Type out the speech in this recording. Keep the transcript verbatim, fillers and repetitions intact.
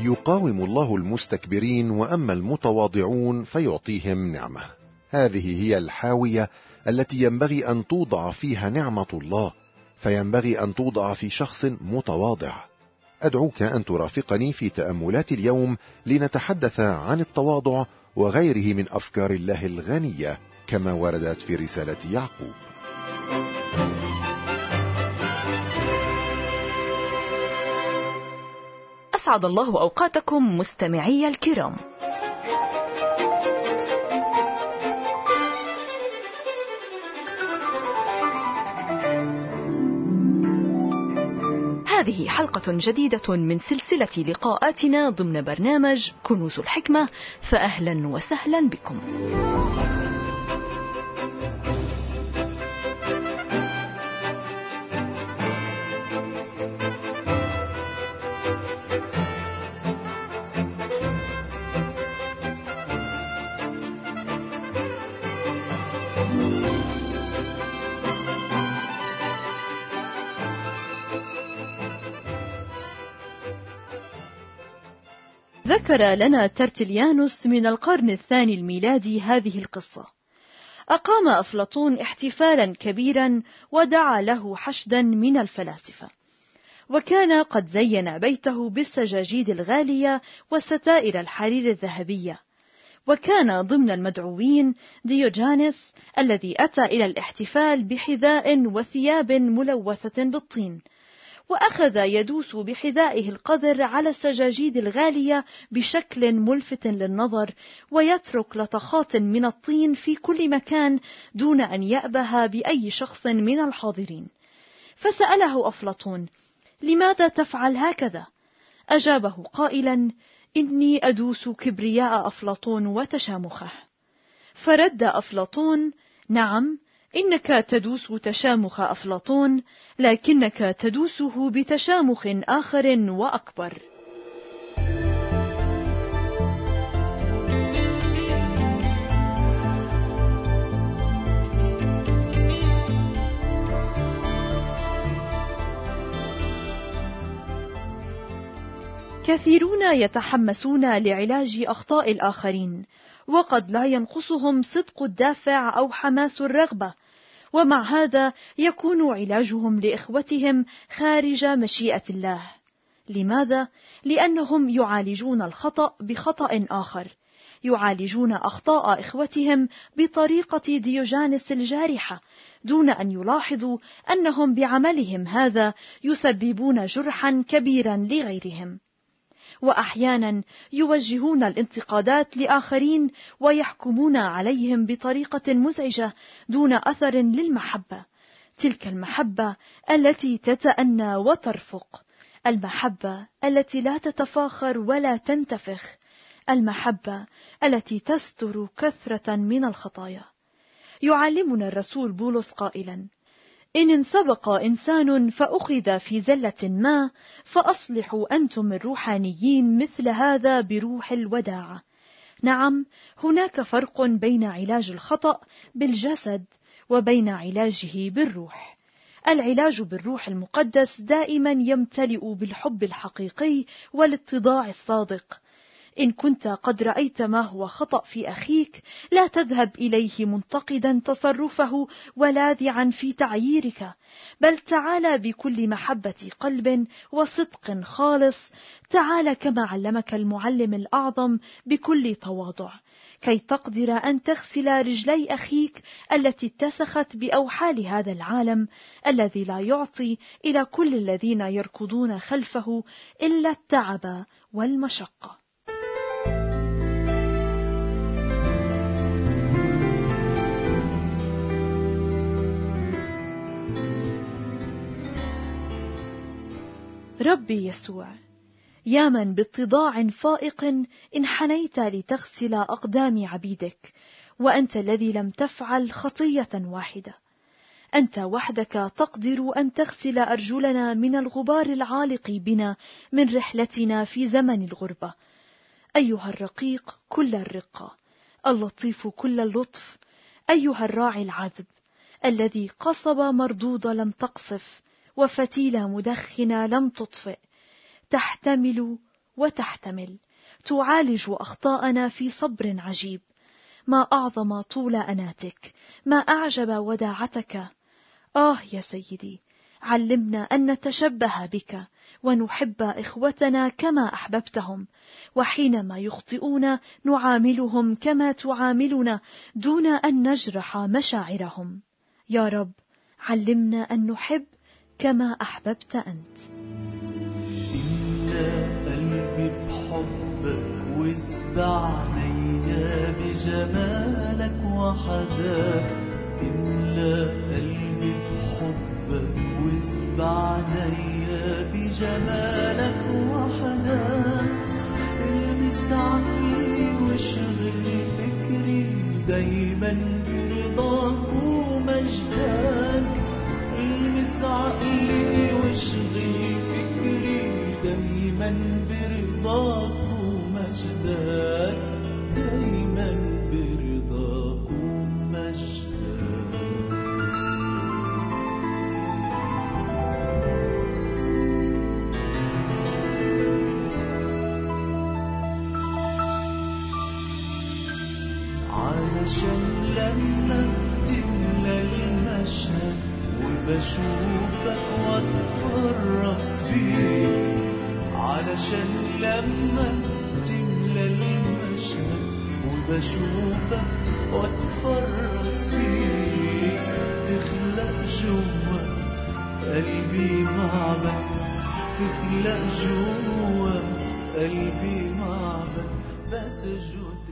يقاوم الله المستكبرين، وأما المتواضعون فيعطيهم نعمة. هذه هي الحاوية التي ينبغي أن توضع فيها نعمة الله، فينبغي أن توضع في شخص متواضع. أدعوك أن ترافقني في تأملات اليوم لنتحدث عن التواضع وغيره من أفكار الله الغنية كما وردت في رسالة يعقوب. أسعد الله أوقاتكم مستمعي الكرام. هذه حلقة جديدة من سلسلة لقاءاتنا ضمن برنامج كنوز الحكمة، فأهلا وسهلا بكم. ذكر لنا ترتليانوس من القرن الثاني الميلادي هذه القصة. أقام أفلاطون احتفالا كبيرا ودعا له حشدا من الفلاسفة، وكان قد زين بيته بالسجاجيد الغالية وستائر الحرير الذهبية، وكان ضمن المدعوين ديوجانس الذي أتى إلى الاحتفال بحذاء وثياب ملوثة بالطين، وأخذ يدوس بحذائه القذر على السجاجيد الغالية بشكل ملفت للنظر، ويترك لطخات من الطين في كل مكان دون أن يأبه بأي شخص من الحاضرين. فسأله أفلاطون: لماذا تفعل هكذا؟ أجابه قائلا: إني أدوس كبرياء أفلاطون وتشامخه. فرد أفلاطون: نعم، إنك تدوس تشامخ أفلاطون، لكنك تدوسه بتشامخ آخر وأكبر. كثيرون يتحمسون لعلاج أخطاء الآخرين، وقد لا ينقصهم صدق الدافع أو حماس الرغبة، ومع هذا يكون علاجهم لإخوتهم خارج مشيئة الله. لماذا؟ لأنهم يعالجون الخطأ بخطأ آخر، يعالجون أخطاء إخوتهم بطريقة ديوجانس الجارحة، دون أن يلاحظوا أنهم بعملهم هذا يسببون جرحا كبيرا لغيرهم. وأحيانا يوجهون الانتقادات لآخرين ويحكمون عليهم بطريقة مزعجة دون أثر للمحبة، تلك المحبة التي تتأنى وترفق، المحبة التي لا تتفاخر ولا تنتفخ، المحبة التي تستر كثرة من الخطايا. يعلمنا الرسول بولس قائلا: إن انسبق إنسان فأخذ في زلة ما فأصلحوا أنتم الروحانيين مثل هذا بروح الوداعة. نعم، هناك فرق بين علاج الخطأ بالجسد وبين علاجه بالروح. العلاج بالروح المقدس دائما يمتلئ بالحب الحقيقي والاتضاع الصادق. إن كنت قد رأيت ما هو خطأ في أخيك، لا تذهب إليه منتقدا تصرفه ولاذعا في تعييرك، بل تعال بكل محبة قلب وصدق خالص، تعال كما علمك المعلم الأعظم بكل تواضع، كي تقدر أن تغسل رجلي أخيك التي اتسخت بأوحال هذا العالم الذي لا يعطي إلى كل الذين يركضون خلفه إلا التعب والمشقة. ربي يسوع، يا من باتضاع فائق انحنيت لتغسل أقدام عبيدك، وأنت الذي لم تفعل خطية واحدة، أنت وحدك تقدر أن تغسل أرجلنا من الغبار العالق بنا من رحلتنا في زمن الغربة. أيها الرقيق كل الرقة، اللطيف كل اللطف، أيها الراعي العذب الذي قصب مردود لم تقصف، وفتيلة مدخنة لم تطفئ، تحتمل وتحتمل، تعالج أخطاءنا في صبر عجيب. ما أعظم طول أناتك، ما أعجب وداعتك. آه يا سيدي، علمنا أن نتشبه بك ونحب إخوتنا كما أحببتهم، وحينما يخطئون نعاملهم كما تعاملنا دون أن نجرح مشاعرهم. يا رب، علمنا أن نحب كما أحببت أنت. إملأ قلبي بحبك واسبع عينيا بجمالك وحداك. إملأ قلبي بحبك واسبع عينيا بجمالك وحداك. المس عقلي واشغل فكري دايما برضاك ومجدك. المس عقلي واشغل فكري دايما برضاك ومجدك. دايما برضاك ومجدك. علشان لما بتملى المشهد وبشوفك واتفرس بيك. علشان لما بتملى المشهد وبشوفك واتفرس بيك. تخلق جوا في قلبي معبد، تخلق جوا في قلبي معبد بسجد